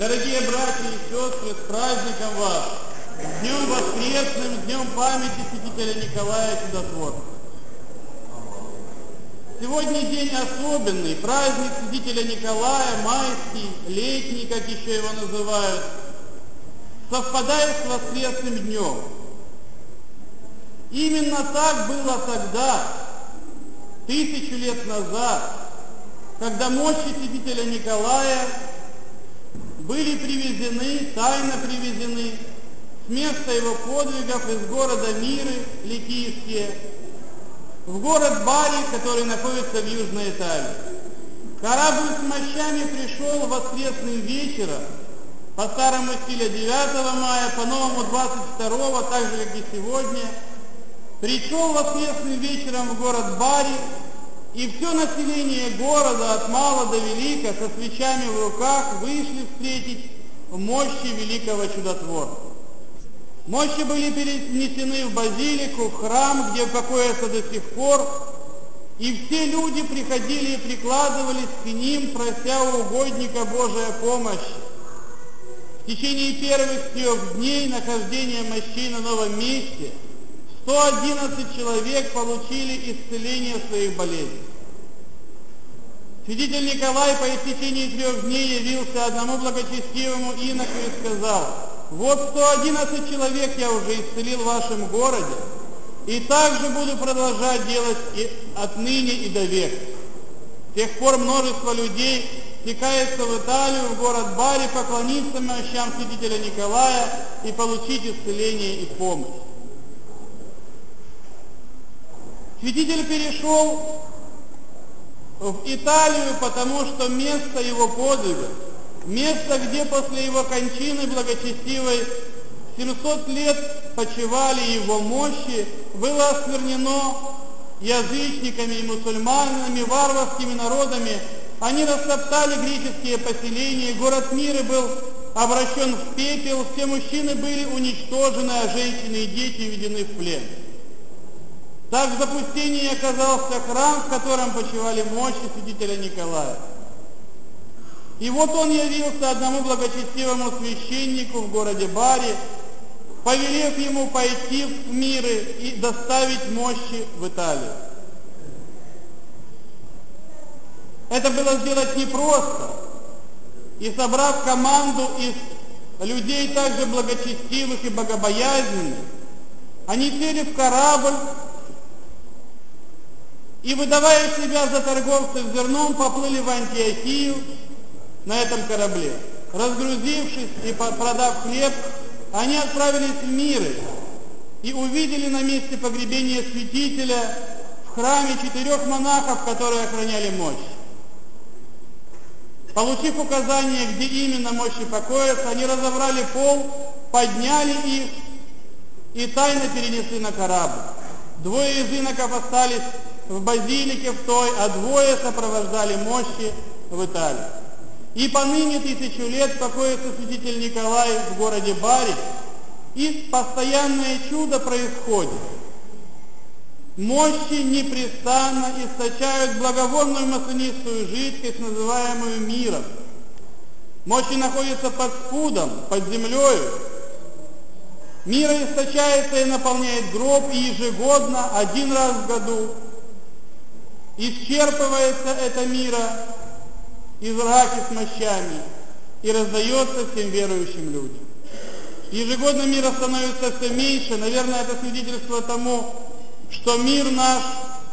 Дорогие братья и сестры, с праздником вас! С Днем Воскресным, с Днем памяти святителя Николая Чудотворца. Сегодня день особенный, праздник святителя Николая, майский, летний, как еще его называют, совпадает с воскресным днем. Именно так было тогда, 1000 лет назад, когда мощи святителя Николая были привезены, тайно привезены с места его подвигов из города Миры, Ликийские, в город Бари, который находится в Южной Италии. Корабль с мощами пришел воскресным вечером, по старому стилю 9 мая, по новому 22, так же, как и сегодня. Пришел воскресным вечером в город Бари, и все население города, от мала до велика, со свечами в руках, вышли встретить мощи великого чудотворца. Мощи были перенесены в базилику, в храм, где покоятся до сих пор, и все люди приходили и прикладывались к ним, прося у угодника Божия помощи. В течение первых 3 дней нахождения мощей на новом месте 111 человек получили исцеление своих болезней. Святитель Николай по истечении 3 дней явился одному благочестивому иноку и сказал: «Вот 111 человек я уже исцелил в вашем городе, и также буду продолжать делать и отныне и до века». С тех пор множество людей стекается в Италию, в город Бари, поклониться мощам святителя Николая и получить исцеление и помощь. Святитель перешел в Италию, потому что место его подвига, место, где после его кончины благочестивой 700 лет почивали его мощи, было осквернено язычниками и мусульманами, варварскими народами. Они растоптали греческие поселения, город Миры был обращен в пепел, все мужчины были уничтожены, а женщины и дети введены в плен. Так в запустении оказался храм, в котором почивали мощи святителя Николая. И вот он явился одному благочестивому священнику в городе Бари, повелев ему пойти в Миры и доставить мощи в Италию. Это было сделать непросто. И собрав команду из людей также благочестивых и богобоязненных, они сели в корабль и, выдавая себя за торговцев зерном, поплыли в Антиохию на этом корабле. Разгрузившись и продав хлеб, они отправились в Миры и увидели на месте погребения святителя в храме 4 монахов, которые охраняли мощи. Получив указание, где именно мощи покоятся, они разобрали пол, подняли их и тайно перенесли на корабль. 2 из иноков остались в базилике в той, а 2 сопровождали мощи в Италию. И поныне 1000 лет покоится святитель Николай в городе Бари, и постоянное чудо происходит. Мощи непрестанно источают благовонную маслянистую жидкость, называемую миром. Мощи находятся под спудом, под землей. Мира источается и наполняет гроб, и ежегодно, 1 раз в году, исчерпывается эта мира из раки с мощами и раздается всем верующим людям. Ежегодно мира становится все меньше. Наверное, это свидетельство тому, что мир наш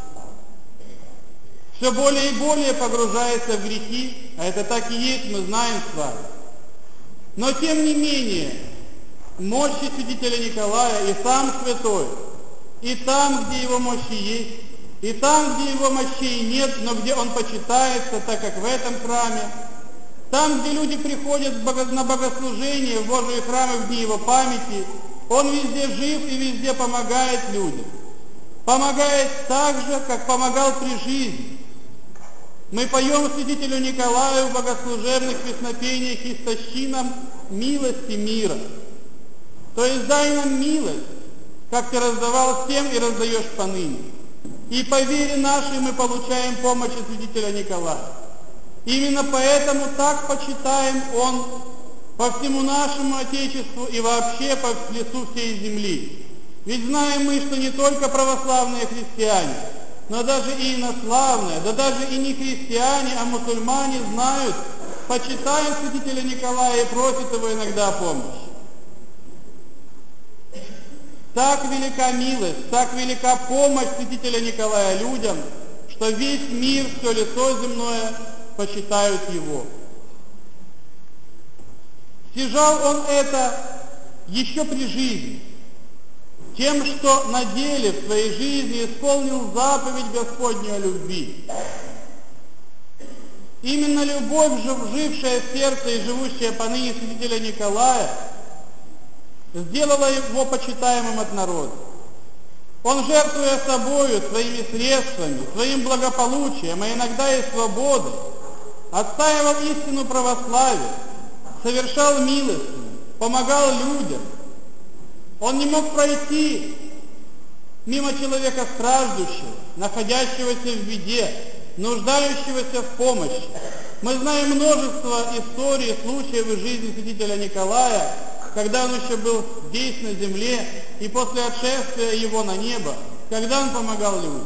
все более и более погружается в грехи, а это так и есть, мы знаем с вами. Но тем не менее, мощи святителя Николая и сам святой, и там, где его мощи есть, и там, где его мощей нет, но где он почитается, так как в этом храме, там, где люди приходят на богослужение, в Божьи храмы в дни его памяти, он везде жив и везде помогает людям. Помогает так же, как помогал при жизни. Мы поем святителю Николаю в богослужебных песнопениях: «Истощи нам милости мира». То есть дай нам милость, как ты раздавал всем и раздаешь поныне. И по вере нашей мы получаем помощь от святителя Николая. Именно поэтому так почитаем он по всему нашему Отечеству и вообще по лицу всей земли. Ведь знаем мы, что не только православные христиане, но даже и инославные, да даже и не христиане, а мусульмане знают, почитают святителя Николая и просят его иногда о помощи. Так велика милость, так велика помощь святителя Николая людям, что весь мир, все лицо земное почитают его. Стяжал он это еще при жизни, тем, что на деле в своей жизни исполнил заповедь Господню о любви. Именно любовь, жившая в сердце и живущая поныне святителя Николая, сделала его почитаемым от народа. Он, жертвуя собою, своими средствами, своим благополучием, а иногда и свободой, отстаивал истину православия, совершал милостыню, помогал людям. Он не мог пройти мимо человека страждущего, находящегося в беде, нуждающегося в помощи. Мы знаем множество историй, случаев из жизни святителя Николая, когда он еще был здесь, на земле, и после отшествия его на небо, когда он помогал людям.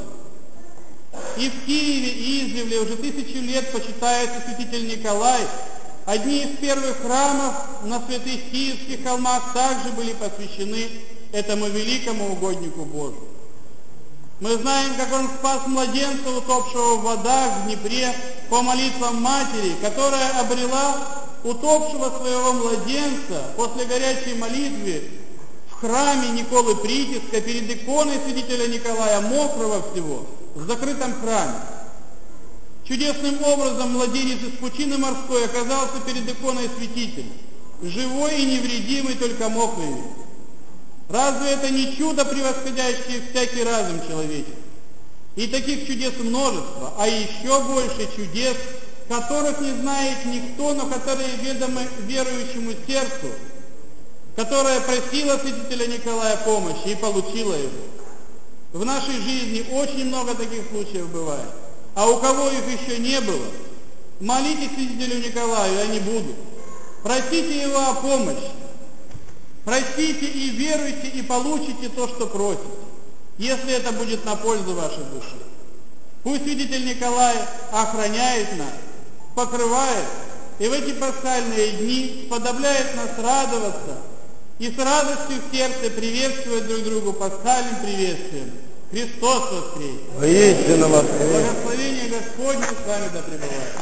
И в Киеве, и издревле уже 1000 лет почитается святитель Николай. Одни из первых храмов на святых Киевских холмах также были посвящены этому великому угоднику Божию. Мы знаем, как он спас младенца, утопшего в водах в Днепре, по молитвам матери, которая обрела утопшего своего младенца после горячей молитвы в храме Николы Притиска перед иконой святителя Николая, мокрого всего, в закрытом храме. Чудесным образом младенец из пучины морской оказался перед иконой святителя, живой и невредимый, только мокрый весь. Разве это не чудо, превосходящее всякий разум человеческий? И таких чудес множество, а еще больше чудес, которых не знает никто, но которые ведомы верующему сердцу, которое просило святителя Николая помощи и получило его. В нашей жизни очень много таких случаев бывает. А у кого их еще не было, молитесь святителю Николаю, и они будут. Просите его о помощи. Просите и веруйте, и получите то, что просите, если это будет на пользу вашей души. Пусть святитель Николай охраняет нас, покрывает, и в эти пасхальные дни сподобляет нас радоваться и с радостью в сердце приветствовать друг другу пасхальным приветствием. Христос воскресе! Воистину воскресе! Благословение Господне с вами да пребывает!